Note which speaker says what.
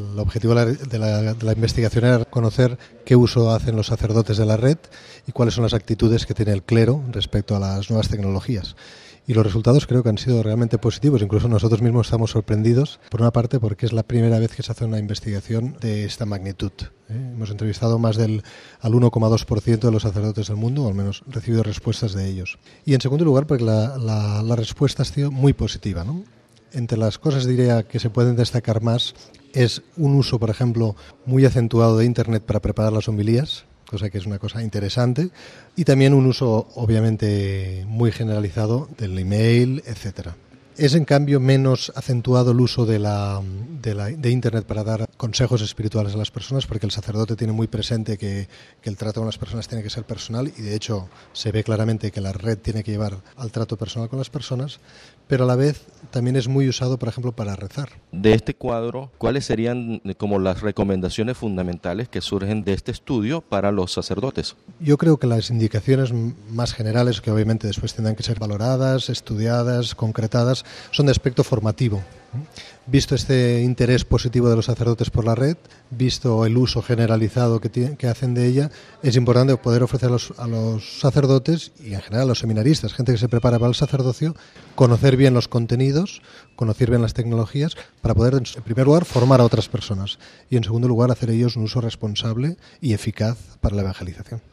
Speaker 1: El objetivo de la investigación era conocer qué uso hacen los sacerdotes de la red y cuáles son las actitudes que tiene el clero respecto a las nuevas tecnologías. Y los resultados creo que han sido realmente positivos. Incluso nosotros mismos estamos sorprendidos, por una parte, porque es la primera vez que se hace una investigación de esta magnitud. Hemos entrevistado más al 1,2% de los sacerdotes del mundo, o al menos recibido respuestas de ellos. Y en segundo lugar, porque la respuesta ha sido muy positiva, ¿no? Entre las cosas, diría, que se pueden destacar más es un uso, por ejemplo, muy acentuado de Internet para preparar las homilías, cosa que es una cosa interesante, y también un uso obviamente muy generalizado del email, etcétera. Es en cambio menos acentuado el uso de Internet para dar consejos espirituales a las personas, porque el sacerdote tiene muy presente que el trato con las personas tiene que ser personal, y de hecho se ve claramente que la red tiene que llevar al trato personal con las personas, pero a la vez también es muy usado, por ejemplo, para rezar.
Speaker 2: De este cuadro, ¿cuáles serían como las recomendaciones fundamentales que surgen de este estudio para los sacerdotes?
Speaker 1: Yo creo que las indicaciones más generales, que obviamente después tendrán que ser valoradas, estudiadas, concretadas, son de aspecto formativo. Visto este interés positivo de los sacerdotes por la red, visto el uso generalizado que hacen de ella, es importante poder ofrecer a los sacerdotes y en general a los seminaristas, gente que se prepara para el sacerdocio, conocer bien los contenidos, conocer bien las tecnologías, para poder, en primer lugar, formar a otras personas y, en segundo lugar, hacer ellos un uso responsable y eficaz para la evangelización.